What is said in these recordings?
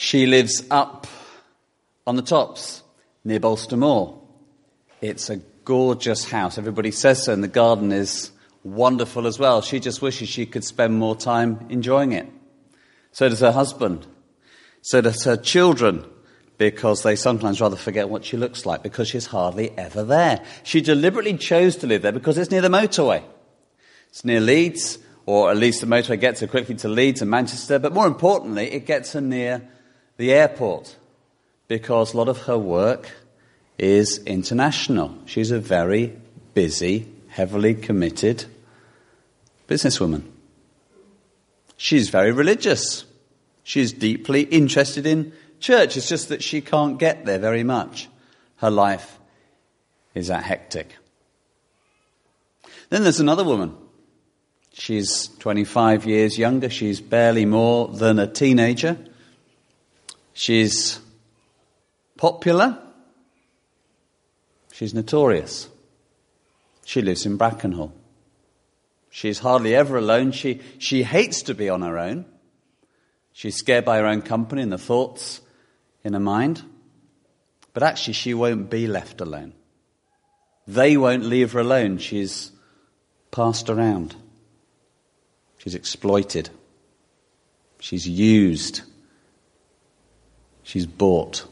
She lives up on the tops near Bolster Moor. It's a gorgeous house. Everybody says so, and the garden is wonderful as well. She just wishes she could spend more time enjoying it. So does her husband. So does her children, because they sometimes rather forget what she looks like because she's hardly ever there. She deliberately chose to live there because it's near the motorway. It's near Leeds, or at least the motorway gets her quickly to Leeds and Manchester, but more importantly, it gets her near the airport because a lot of her work is international. She's a very busy, heavily committed businesswoman. She's very religious. She's deeply interested in church. It's just that she can't get there very much. Her life is that hectic. Then there's another woman. She's 25 years younger. She's barely more than a teenager. She's popular. She's notorious. She lives in Brackenhall. She's hardly ever alone. She hates to be on her own. She's scared by her own company and the thoughts in her mind. But actually, she won't be left alone. They won't leave her alone. She's passed around. She's exploited. She's used. She's bought.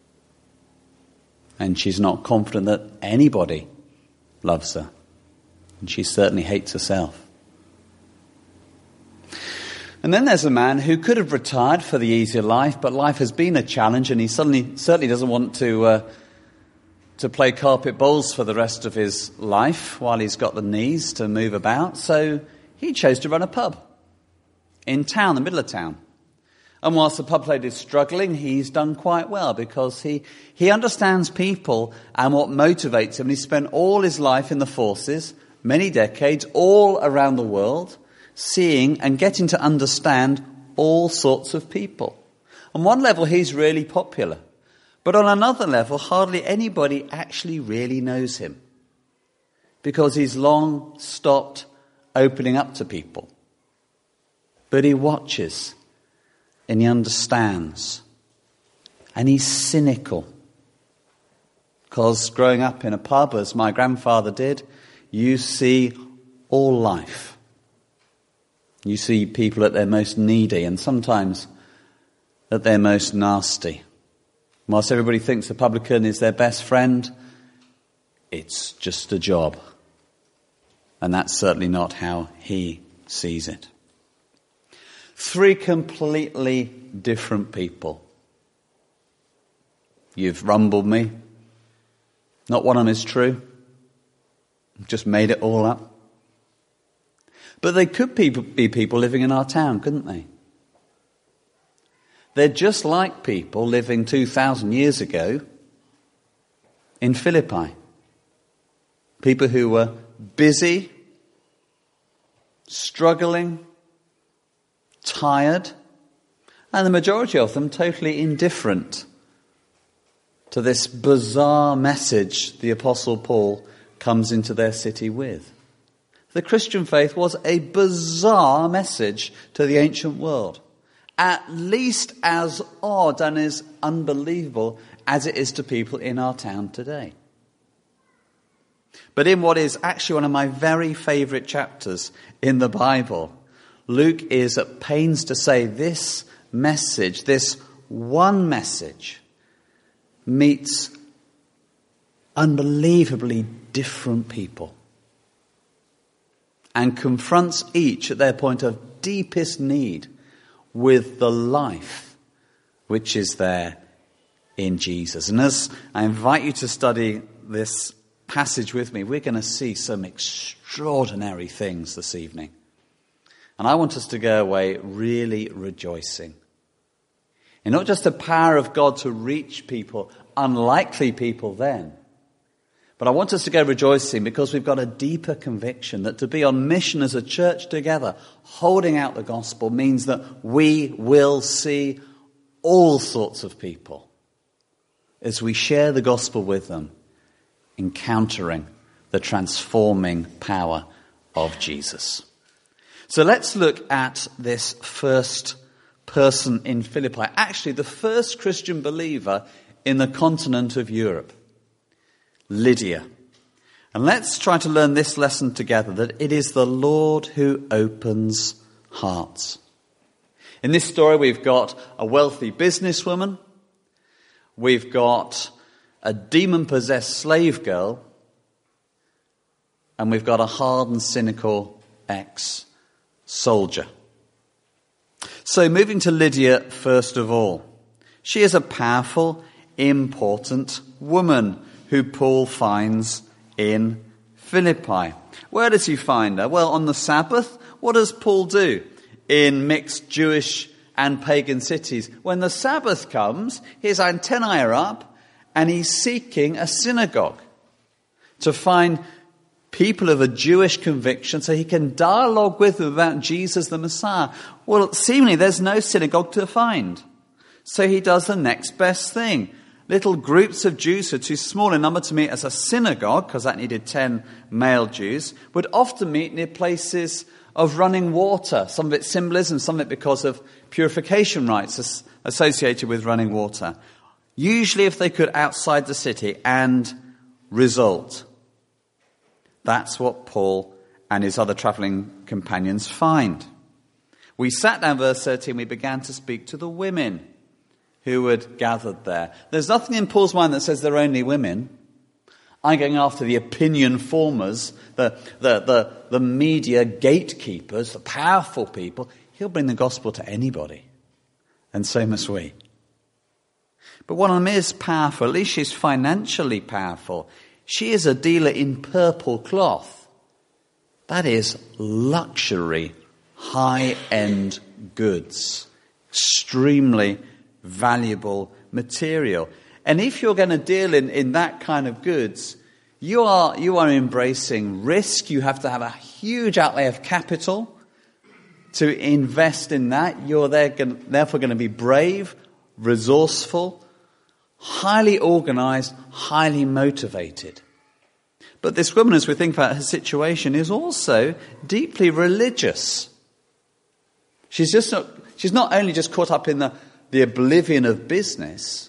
And she's not confident that anybody loves her. And she certainly hates herself. And then there's a man who could have retired for the easier life, but life has been a challenge, and he certainly doesn't want to play carpet bowls for the rest of his life while he's got the knees to move about. So he chose to run a pub in town, the middle of town. And whilst the pub lady is struggling, he's done quite well because he understands people and what motivates him. He spent all his life in the forces, many decades, all around the world, seeing and getting to understand all sorts of people. On one level, he's really popular. But on another level, hardly anybody actually really knows him because he's long stopped opening up to people. But he watches and he understands. And he's cynical. Because growing up in a pub, as my grandfather did, you see all life. You see people at their most needy and sometimes at their most nasty. Whilst everybody thinks the publican is their best friend, it's just a job. And that's certainly not how he sees it. Three completely different people. You've rumbled me. Not one of them is true. I've just made it all up. But they could be people living in our town, couldn't they? They're just like people living 2,000 years ago in Philippi. People who were busy, struggling, tired, and the majority of them totally indifferent to this bizarre message the Apostle Paul comes into their city with. The Christian faith was a bizarre message to the ancient world, at least as odd and as unbelievable as it is to people in our town today. But in what is actually one of my very favourite chapters in the Bible, Luke is at pains to say this message, this one message, meets unbelievably different people and confronts each at their point of deepest need with the life which is there in Jesus. And as I invite you to study this passage with me, we're going to see some extraordinary things this evening. And I want us to go away really rejoicing in not just the power of God to reach people, unlikely people then, but I want us to go rejoicing because we've got a deeper conviction that to be on mission as a church together, holding out the gospel, means that we will see all sorts of people as we share the gospel with them, encountering the transforming power of Jesus. So let's look at this first person in Philippi, actually the first Christian believer in the continent of Europe, Lydia. And let's try to learn this lesson together, that it is the Lord who opens hearts. In this story, we've got a wealthy businesswoman, we've got a demon-possessed slave girl, and we've got a hard and cynical ex-soldier. So moving to Lydia first of all. She is a powerful, important woman who Paul finds in Philippi. Where does he find her? Well, on the Sabbath, what does Paul do in mixed Jewish and pagan cities? When the Sabbath comes, his antennae are up and he's seeking a synagogue to find people of a Jewish conviction so he can dialogue with them about Jesus the Messiah. Well, seemingly there's no synagogue to find. So he does the next best thing. Little groups of Jews who are too small in number to meet as a synagogue, because that needed 10 male Jews, would often meet near places of running water. Some of it symbolism, some of it because of purification rites associated with running water. Usually if they could outside the city, and result. That's what Paul and his other travelling companions find. We sat down, verse 13, we began to speak to the women who had gathered there. There's nothing in Paul's mind that says they're only women. I'm going after the opinion formers, the media gatekeepers, the powerful people. He'll bring the gospel to anybody. And so must we. But one of them is powerful. At least she's financially powerful. She is a dealer in purple cloth. That is luxury, high-end goods. Extremely valuable material. And if you're going to deal in that kind of goods, you are embracing risk. You have to have a huge outlay of capital to invest in that. You're therefore going to be brave, resourceful, highly organized, highly motivated. But this woman, as we think about her situation, is also deeply religious. She's not only just caught up in the oblivion of business.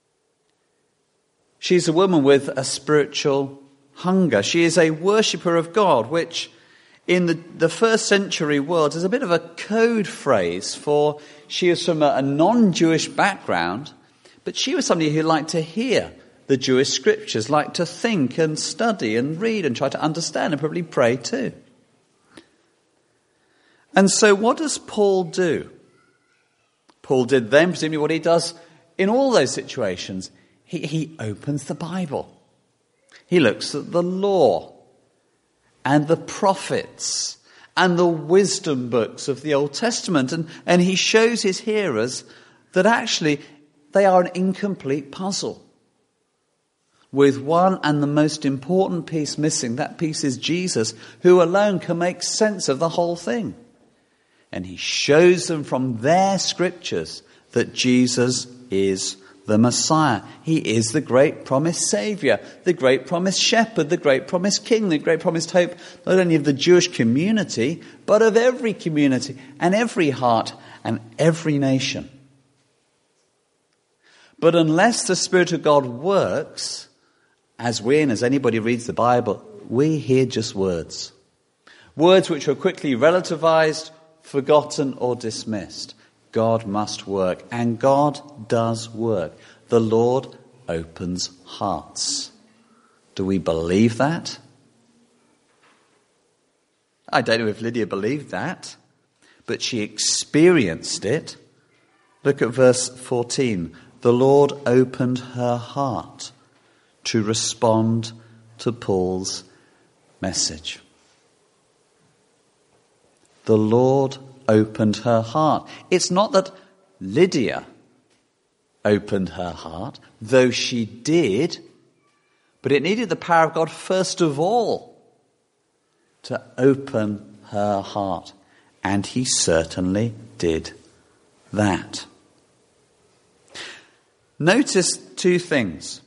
She's a woman with a spiritual hunger. She is a worshipper of God, which in the first century world is a bit of a code phrase for she is from a non-Jewish background, but she was somebody who liked to hear the Jewish scriptures, liked to think and study and read and try to understand and probably pray too. And so what does Paul do? Paul did then, presumably what he does in all those situations. He opens the Bible. He looks at the law and the prophets and the wisdom books of the Old Testament. And he shows his hearers that actually they are an incomplete puzzle, with one and the most important piece missing. That piece is Jesus, who alone can make sense of the whole thing. And he shows them from their scriptures that Jesus is the Messiah. He is the great promised Saviour, the great promised Shepherd, the great promised King, the great promised hope, not only of the Jewish community, but of every community and every heart and every nation. But unless the Spirit of God works, as anybody reads the Bible, we hear just words. Words which are quickly relativized, forgotten or dismissed. God must work, and God does work. The Lord opens hearts. Do we believe that? I don't know if Lydia believed that, but she experienced it. Look at verse 14. The Lord opened her heart to respond to Paul's message. The Lord opened her heart. It's not that Lydia opened her heart, though she did, but it needed the power of God first of all to open her heart. And he certainly did that. Notice two things.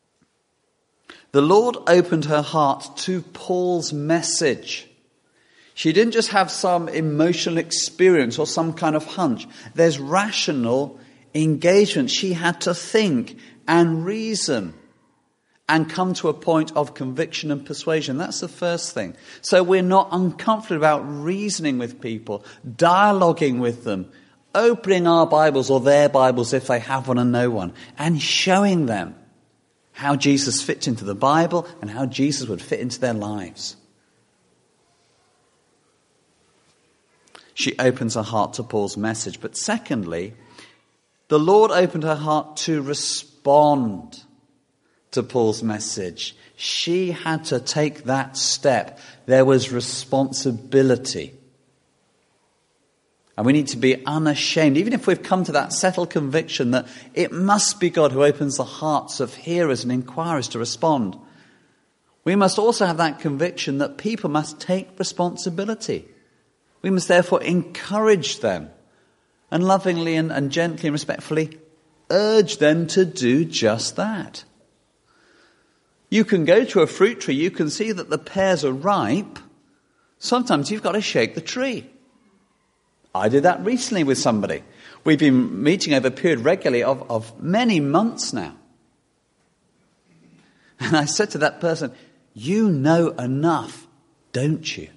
The Lord opened her heart to Paul's message. She didn't just have some emotional experience or some kind of hunch. There's rational engagement. She had to think and reason and come to a point of conviction and persuasion. That's the first thing. So we're not uncomfortable about reasoning with people, dialoguing with them, opening our Bibles or their Bibles if they have one and know one, and showing them how Jesus fits into the Bible and how Jesus would fit into their lives. She opens her heart to Paul's message. But secondly, the Lord opened her heart to respond to Paul's message. She had to take that step. There was responsibility. And we need to be unashamed, even if we've come to that settled conviction that it must be God who opens the hearts of hearers and inquirers to respond. We must also have that conviction that people must take responsibility. We must therefore encourage them and lovingly and gently and respectfully urge them to do just that. You can go to a fruit tree, you can see that the pears are ripe. Sometimes you've got to shake the tree. I did that recently with somebody. We've been meeting over a period regularly of many months now. And I said to that person, you know enough, don't you?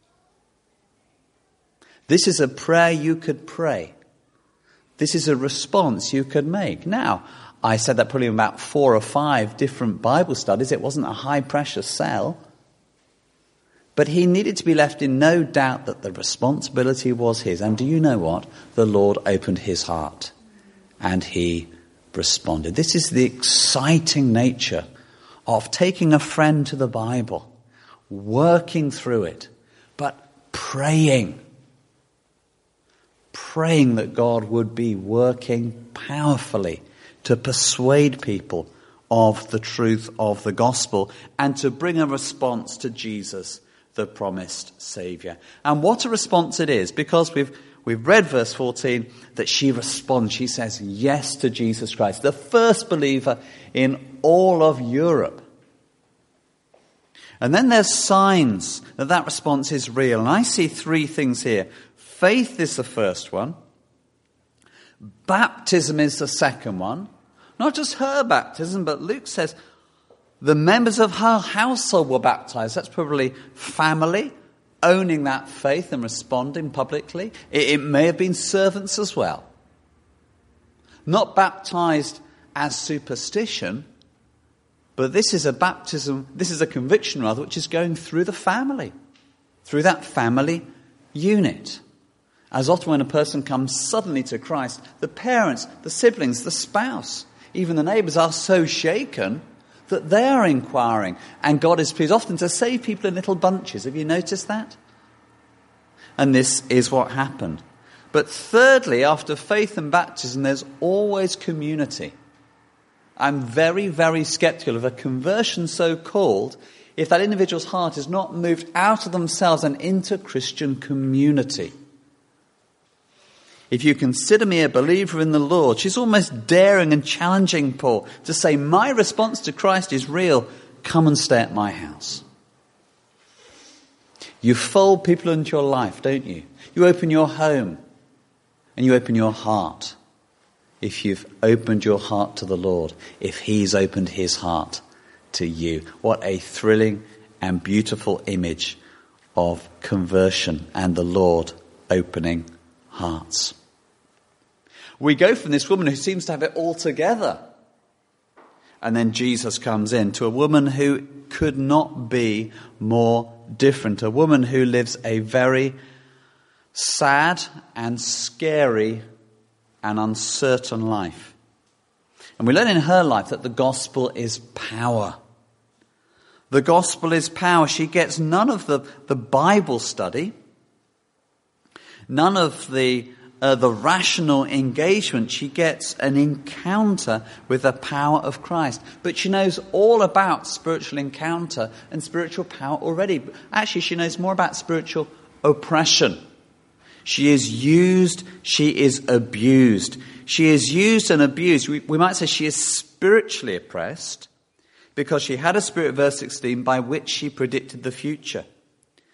This is a prayer you could pray. This is a response you could make. Now, I said that probably in about 4 or 5 different Bible studies. It wasn't a high-pressure sell. But he needed to be left in no doubt that the responsibility was his. And do you know what? The Lord opened his heart and he responded. This is the exciting nature of taking a friend to the Bible, working through it, but praying that God would be working powerfully to persuade people of the truth of the gospel and to bring a response to Jesus, the promised Saviour. And what a response it is, because we've read verse 14 that she responds. She says yes to Jesus Christ, the first believer in all of Europe. And then there's signs that that response is real. And I see 3 things here. Faith is the first one. Baptism is the second one. Not just her baptism, but Luke says the members of her household were baptized. That's probably family owning that faith and responding publicly. It may have been servants as well. Not baptized as superstition, but this is a baptism, this is a conviction rather, which is going through the family, through that family unit. As often when a person comes suddenly to Christ, the parents, the siblings, the spouse, even the neighbours are so shaken that they are inquiring. And God is pleased often to save people in little bunches. Have you noticed that? And this is what happened. But thirdly, after faith and baptism, there's always community. I'm very, very sceptical of a conversion so called if that individual's heart is not moved out of themselves and into Christian community. If you consider me a believer in the Lord, she's almost daring and challenging Paul to say, my response to Christ is real. Come and stay at my house. You fold people into your life, don't you? You open your home and you open your heart. If you've opened your heart to the Lord, if he's opened his heart to you. What a thrilling and beautiful image of conversion and the Lord opening hearts. We go from this woman who seems to have it all together, and then Jesus comes in, to a woman who could not be more different. A woman who lives a very sad and scary and uncertain life. And we learn in her life that the gospel is power. The gospel is power. She gets none of the Bible study, none of the rational engagement. She gets an encounter with the power of Christ. But she knows all about spiritual encounter and spiritual power already. Actually, she knows more about spiritual oppression. She is used, she is abused. She is used and abused. We might say she is spiritually oppressed because she had a spirit, verse 16, by which she predicted the future.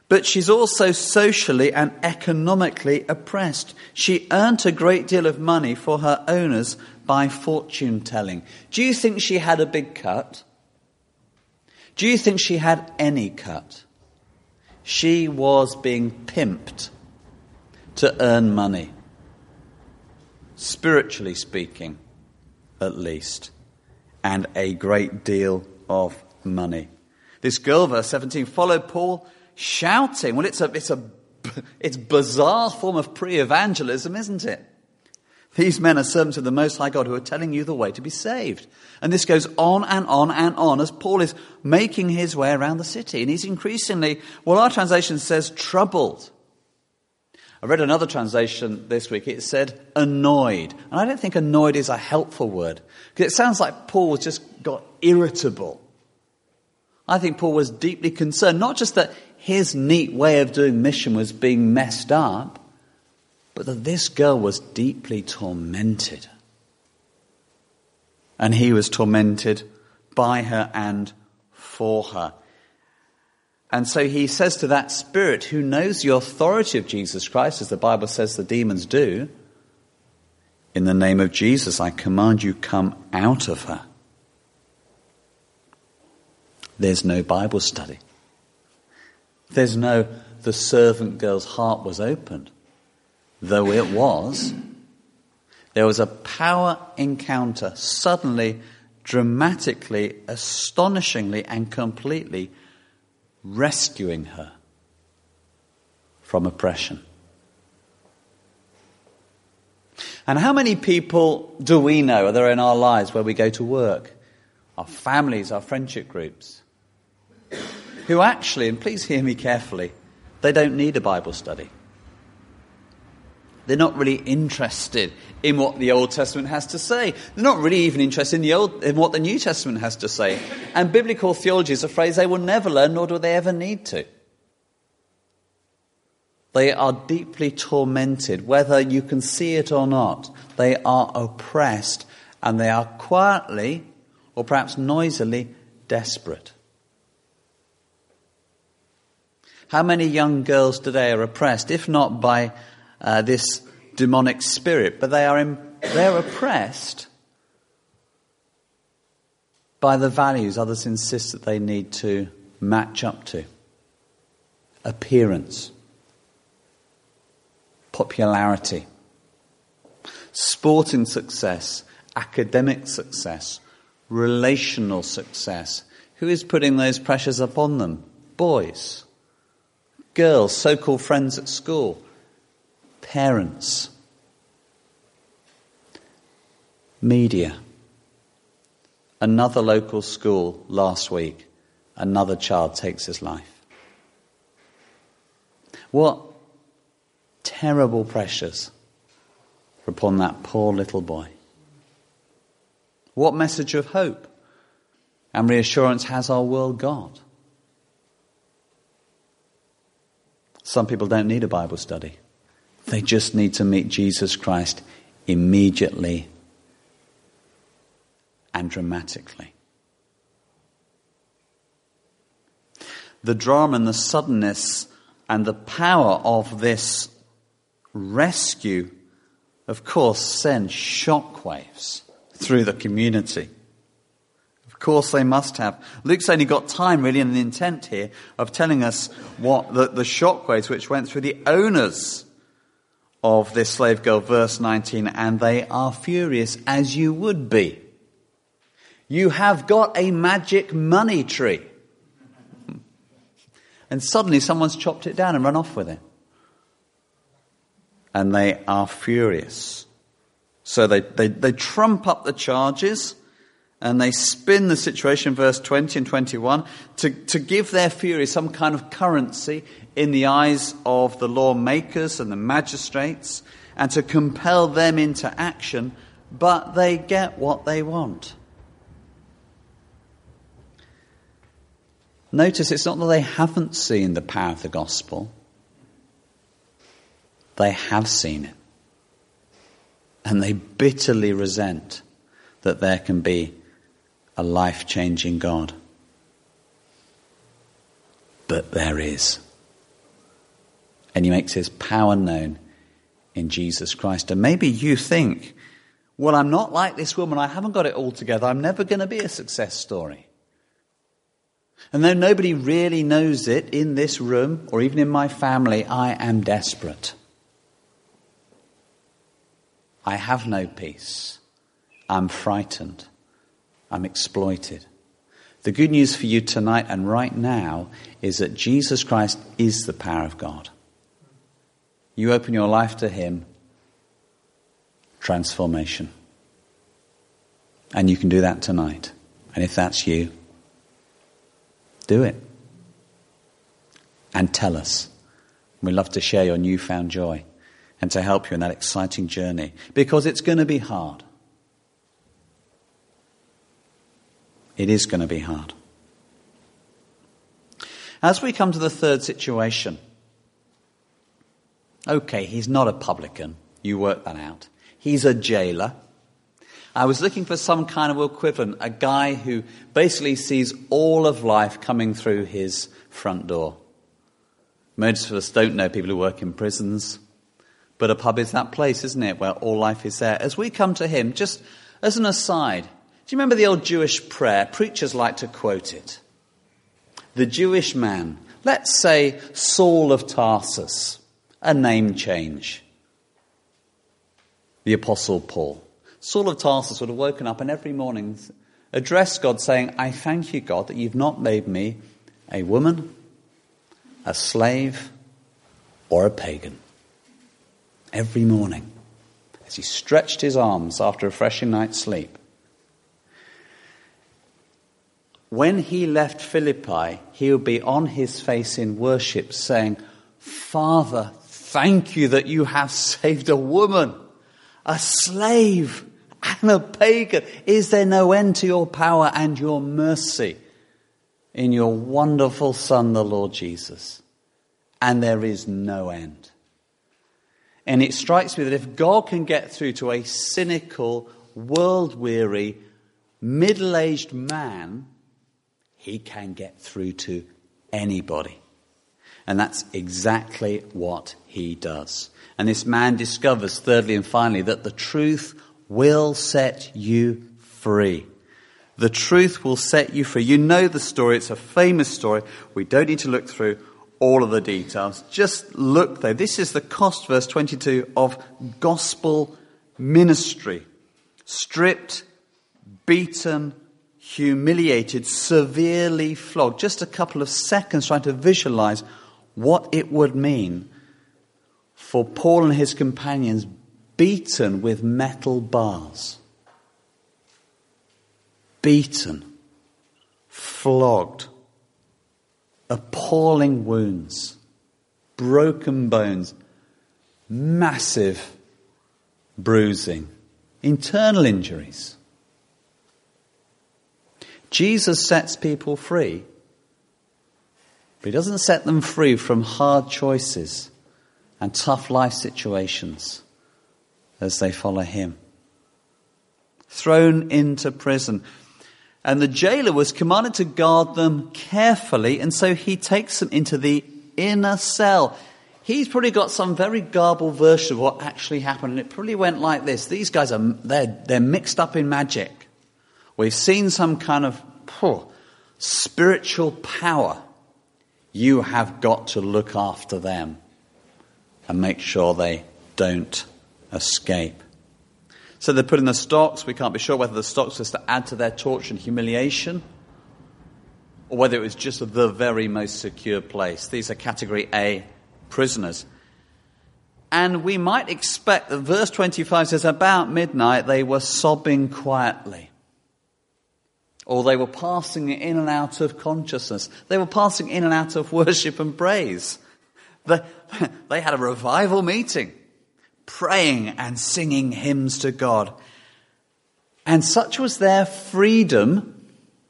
But she's also socially and economically oppressed. She earned a great deal of money for her owners by fortune telling. Do you think she had a big cut? Do you think she had any cut? She was being pimped to earn money. Spiritually speaking, at least. And a great deal of money. This girl, verse 17, followed Paul shouting. Well, it's bizarre form of pre-evangelism, isn't it? These men are servants of the Most High God who are telling you the way to be saved. And this goes on and on and on as Paul is making his way around the city. And he's increasingly, well, our translation says troubled. I read another translation this week. It said annoyed. And I don't think annoyed is a helpful word, because it sounds like Paul just got irritable. I think Paul was deeply concerned, not just that his neat way of doing mission was being messed up, but that this girl was deeply tormented. And he was tormented by her and for her. And so he says to that spirit who knows the authority of Jesus Christ, as the Bible says the demons do, in the name of Jesus, I command you, come out of her. There's no Bible study. There's no, the servant girl's heart was opened. Though it was, there was a power encounter, suddenly, dramatically, astonishingly, and completely rescuing her from oppression. And how many people do we know are there in our lives where we go to work, our families, our friendship groups, who actually, and please hear me carefully, they don't need a Bible study. They're not really interested in what the Old Testament has to say. They're not really even interested in what the New Testament has to say. And biblical theology is a phrase they will never learn, nor do they ever need to. They are deeply tormented, whether you can see it or not. They are oppressed, and they are quietly, or perhaps noisily, desperate. How many young girls today are oppressed, if not by this demonic spirit, but they're oppressed by the values others insist that they need to match up to. Appearance, popularity, sporting success, academic success, relational success. Who is putting those pressures upon them? Boys, girls, so-called friends at school, parents, media. Another local school last week, another child takes his life. What terrible pressures upon that poor little boy. What message of hope and reassurance has our world got? Some people don't need a Bible study. They just need to meet Jesus Christ immediately and dramatically. The drama and the suddenness and the power of this rescue, of course, send shockwaves through the community. Of course they must have. Luke's only got time, really, and the intent here of telling us what the shockwaves which went through the owners of this slave girl, verse 19, and they are furious, as you would be. You have got a magic money tree. And suddenly someone's chopped it down and run off with it. And they are furious. So they trump up the charges and they spin the situation, verse 20 and 21, to give their fury some kind of currency in the eyes of the lawmakers and the magistrates and to compel them into action, but they get what they want. Notice it's not that they haven't seen the power of the gospel. They have seen it. And they bitterly resent that there can be a life-changing God. But there is. And he makes his power known in Jesus Christ. And maybe you think, well, I'm not like this woman. I haven't got it all together. I'm never going to be a success story. And though nobody really knows it in this room or even in my family, I am desperate. I have no peace. I'm frightened. I'm exploited. The good news for you tonight and right now is that Jesus Christ is the power of God. You open your life to him, transformation. And you can do that tonight. And if that's you, do it. And tell us. We'd love to share your newfound joy and to help you in that exciting journey. Because it's going to be hard. It is going to be hard. As we come to the third situation. Okay, he's not a publican. You work that out. He's a jailer. I was looking for some kind of equivalent, a guy who basically sees all of life coming through his front door. Most of us don't know people who work in prisons, but a pub is that place, isn't it, where all life is there. As we come to him, just as an aside, do you remember the old Jewish prayer? Preachers like to quote it. The Jewish man, let's say Saul of Tarsus, a name change. The Apostle Paul. Saul of Tarsus would have woken up and every morning addressed God saying, I thank you, God, that you've not made me a woman, a slave, or a pagan. Every morning, as he stretched his arms after a refreshing night's sleep. When he left Philippi, he would be on his face in worship saying, Father, thank you that you have saved a woman, a slave, and a pagan. Is there no end to your power and your mercy in your wonderful Son, the Lord Jesus? And there is no end. And it strikes me that if God can get through to a cynical, world-weary, middle-aged man, he can get through to anybody. And that's exactly what he does. And this man discovers, thirdly and finally, that the truth will set you free. The truth will set you free. You know the story. It's a famous story. We don't need to look through all of the details. Just look there. This is the cost, verse 22, of gospel ministry. Stripped, beaten, humiliated, severely flogged. Just a couple of seconds trying to visualize what it would mean for Paul and his companions beaten with metal bars. Beaten, flogged, appalling wounds, broken bones, massive bruising, internal injuries. Jesus sets people free, but he doesn't set them free from hard choices and tough life situations as they follow him. Thrown into prison. And the jailer was commanded to guard them carefully, and so he takes them into the inner cell. He's probably got some very garbled version of what actually happened, and it probably went like this. These guys they're mixed up in magic. We've seen some kind of spiritual power. You have got to look after them and make sure they don't escape. So they're put in the stocks. We can't be sure whether the stocks was to add to their torture and humiliation or whether it was just the very most secure place. These are category A prisoners. And we might expect that verse 25 says, about midnight they were sobbing quietly. Or they were passing in and out of consciousness. They were passing in and out of worship and praise. They had a revival meeting, praying and singing hymns to God. And such was their freedom,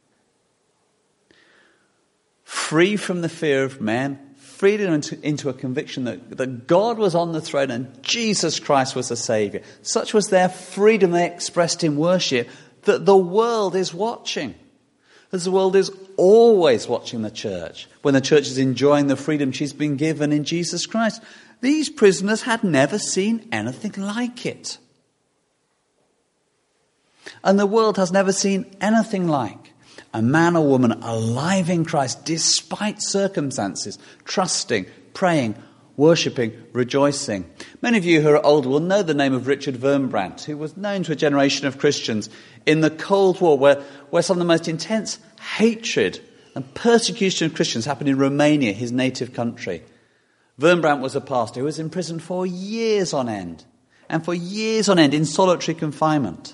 free from the fear of men, freedom into a conviction that God was on the throne and Jesus Christ was the Saviour. Such was their freedom they expressed in worship that the world is watching. As the world is always watching the church, when the church is enjoying the freedom she's been given in Jesus Christ. These prisoners had never seen anything like it. And the world has never seen anything like a man or woman alive in Christ despite circumstances, trusting, praying, worshipping, rejoicing. Many of you who are older will know the name of Richard Wurmbrand, who was known to a generation of Christians in the Cold War, where some of the most intense hatred and persecution of Christians happened in Romania, his native country. Wurmbrand was a pastor who was in prison for years on end, and for years on end in solitary confinement.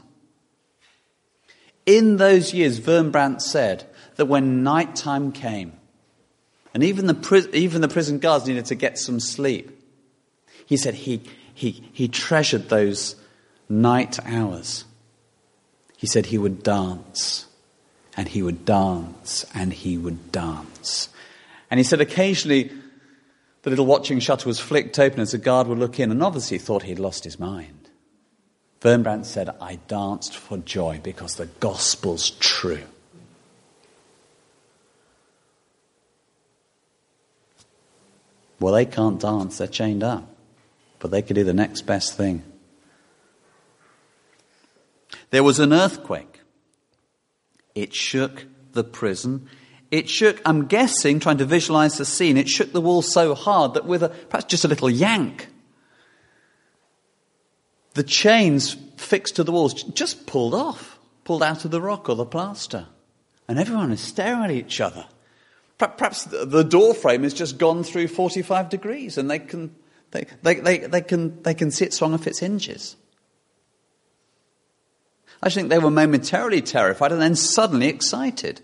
In those years, Wurmbrand said that when night time came, and even the prison guards needed to get some sleep, he said he treasured those night hours. He said he would dance, and he would dance, and he would dance. And he said occasionally the little watching shutter was flicked open as a guard would look in, and obviously thought he'd lost his mind. Wurmbrand said, I danced for joy because the gospel's true. Well, they can't dance, they're chained up. But they could do the next best thing. There was an earthquake. It shook the prison. It shook, I'm guessing, trying to visualize the scene, it shook the wall so hard that with perhaps just a little yank, the chains fixed to the walls just pulled out of the rock or the plaster. And everyone is staring at each other. Perhaps the door frame has just gone through 45 degrees and they can see it swung off its hinges. I think they were momentarily terrified and then suddenly excited.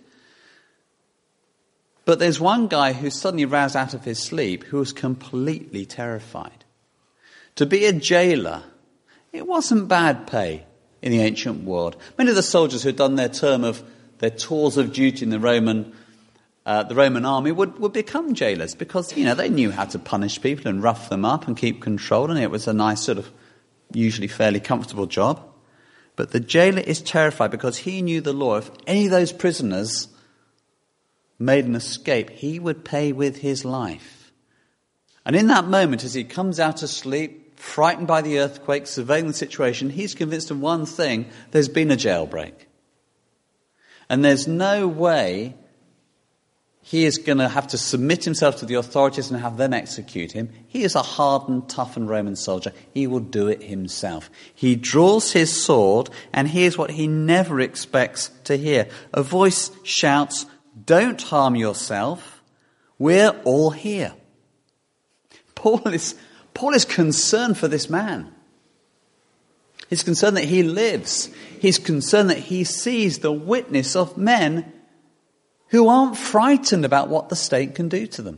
But there's one guy who suddenly roused out of his sleep who was completely terrified. To be a jailer, it wasn't bad pay in the ancient world. Many of the soldiers who had done their tours of duty in the Roman army would become jailers because, they knew how to punish people and rough them up and keep control, and it was a nice sort of usually fairly comfortable job. But the jailer is terrified because he knew the law. If any of those prisoners made an escape, he would pay with his life. And in that moment, as he comes out of sleep, frightened by the earthquake, surveying the situation, he's convinced of one thing: there's been a jailbreak. And there's no way he is going to have to submit himself to the authorities and have them execute him. He is a hardened, toughened Roman soldier. He will do it himself. He draws his sword, and here's what he never expects to hear. A voice shouts, "Don't harm yourself. We're all here." Paul is concerned for this man. He's concerned that he lives. He's concerned that he sees the witness of men who aren't frightened about what the state can do to them.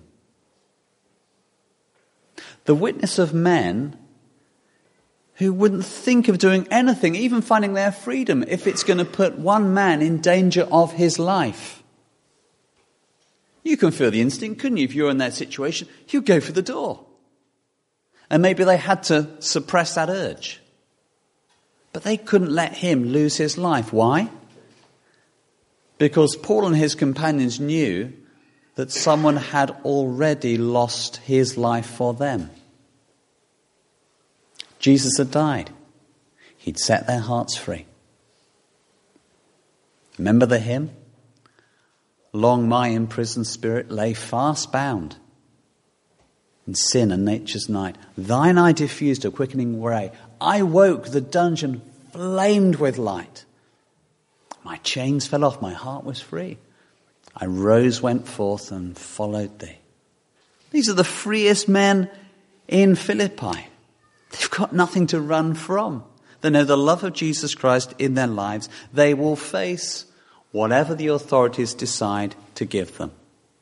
The witness of men who wouldn't think of doing anything, even finding their freedom, if it's going to put one man in danger of his life. You can feel the instinct, couldn't you? If you're in that situation, you'd go for the door. And maybe they had to suppress that urge. But they couldn't let him lose his life. Why? Because Paul and his companions knew that someone had already lost his life for them. Jesus had died. He'd set their hearts free. Remember the hymn? Long my imprisoned spirit lay fast bound in sin and nature's night. Thine eye diffused a quickening ray. I woke, the dungeon flamed with light. My chains fell off, my heart was free. I rose, went forth, and followed thee. These are the freest men in Philippi. They've got nothing to run from. They know the love of Jesus Christ in their lives. They will face whatever the authorities decide to give them.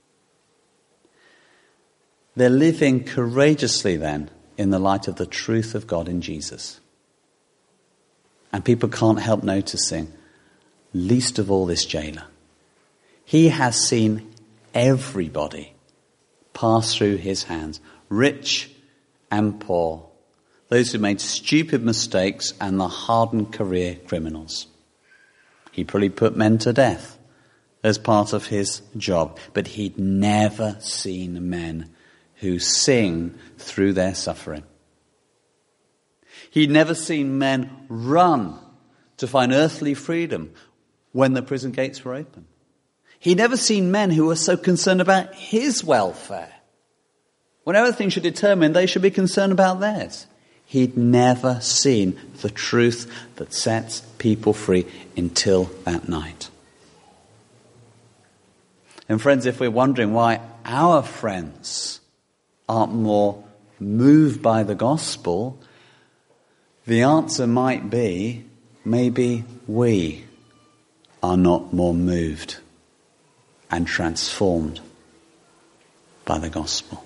They're living courageously then in the light of the truth of God in Jesus. And people can't help noticing, least of all this jailer. He has seen everybody pass through his hands, rich and poor, those who made stupid mistakes and the hardened career criminals. He probably put men to death as part of his job. But he'd never seen men who sing through their suffering. He'd never seen men run to find earthly freedom when the prison gates were open. He'd never seen men who were so concerned about his welfare. Whenever things should determine, they should be concerned about theirs. He'd never seen the truth that sets people free until that night. And friends, if we're wondering why our friends aren't more moved by the gospel, the answer might be, maybe we are not more moved and transformed by the gospel.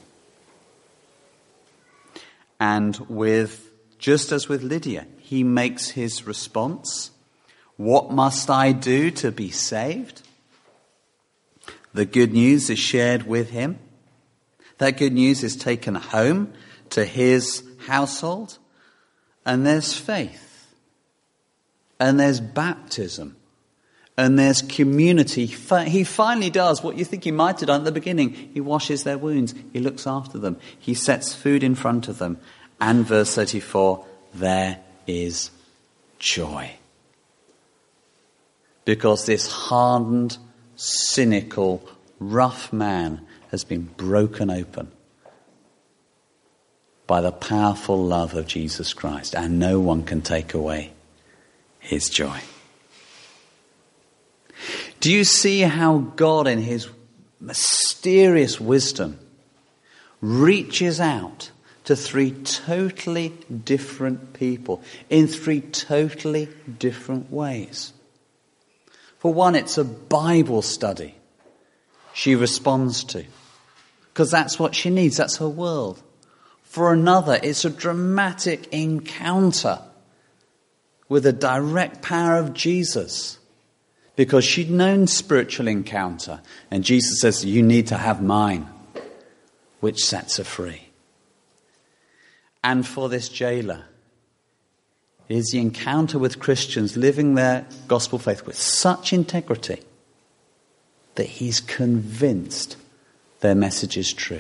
And just as with Lydia, he makes his response, what must I do to be saved? The good news is shared with him. That good news is taken home to his household. And there's faith. And there's baptism. And there's community. He finally does what you think he might have done at the beginning. He washes their wounds. He looks after them. He sets food in front of them. And verse 34, there is joy. Because this hardened, cynical, rough man has been broken open by the powerful love of Jesus Christ. And no one can take away his joy. Do you see how God in his mysterious wisdom reaches out to three totally different people in three totally different ways? For one, it's a Bible study she responds to, because that's what she needs, that's her world. For another, it's a dramatic encounter with the direct power of Jesus, because she'd known spiritual encounter, and Jesus says, you need to have mine, which sets her free. And for this jailer, it is the encounter with Christians living their gospel faith with such integrity that he's convinced their message is true.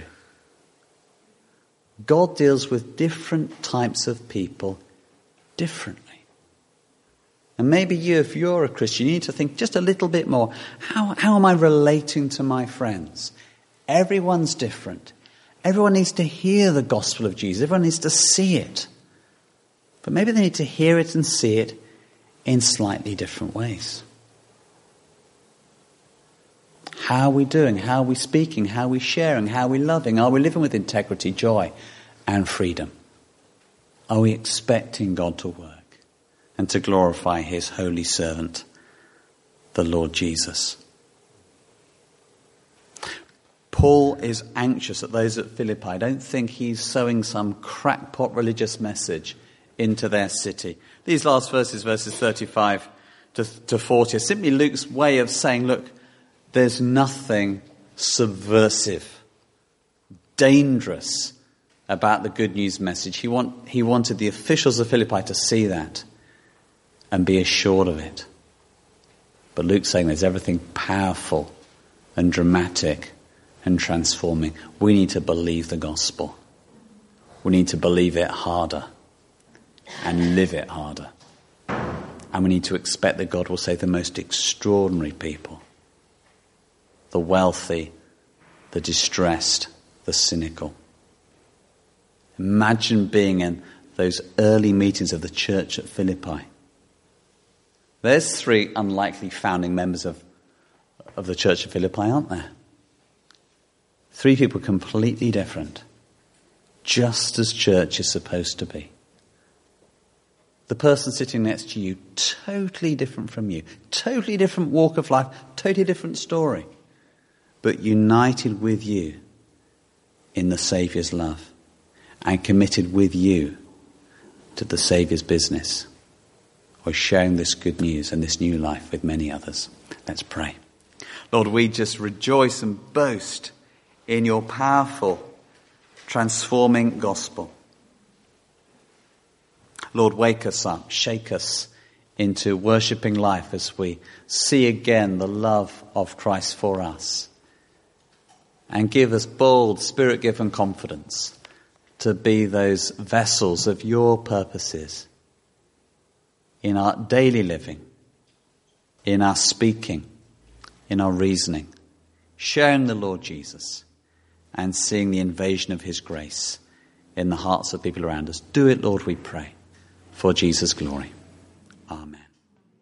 God deals with different types of people differently. And maybe you, if you're a Christian, you need to think just a little bit more. How am I relating to my friends? Everyone's different. Everyone needs to hear the gospel of Jesus. Everyone needs to see it. But maybe they need to hear it and see it in slightly different ways. How are we doing? How are we speaking? How are we sharing? How are we loving? Are we living with integrity, joy, and freedom? Are we expecting God to work and to glorify his holy servant, the Lord Jesus? Paul is anxious that those at Philippi don't think he's sowing some crackpot religious message into their city. These last verses 35 to 40, are simply Luke's way of saying, look, there's nothing subversive, dangerous about the good news message. He wanted the officials of Philippi to see that and be assured of it. But Luke's saying there's everything powerful and dramatic and transforming. We need to believe the gospel. We need to believe it harder and live it harder. And we need to expect that God will save the most extraordinary people. The wealthy, the distressed, the cynical. Imagine being in those early meetings of the church at Philippi. There's three unlikely founding members of the church of Philippi, aren't there? Three people completely different, just as church is supposed to be. The person sitting next to you, totally different from you, totally different walk of life, totally different story, but united with you in the Saviour's love and committed with you to the Saviour's business, or sharing this good news and this new life with many others. Let's pray. Lord, we just rejoice and boast in your powerful, transforming gospel. Lord, wake us up, shake us into worshipping life as we see again the love of Christ for us. And give us bold, Spirit-given confidence to be those vessels of your purposes in our daily living, in our speaking, in our reasoning, sharing the Lord Jesus and seeing the invasion of his grace in the hearts of people around us. Do it, Lord, we pray, for Jesus' glory. Amen.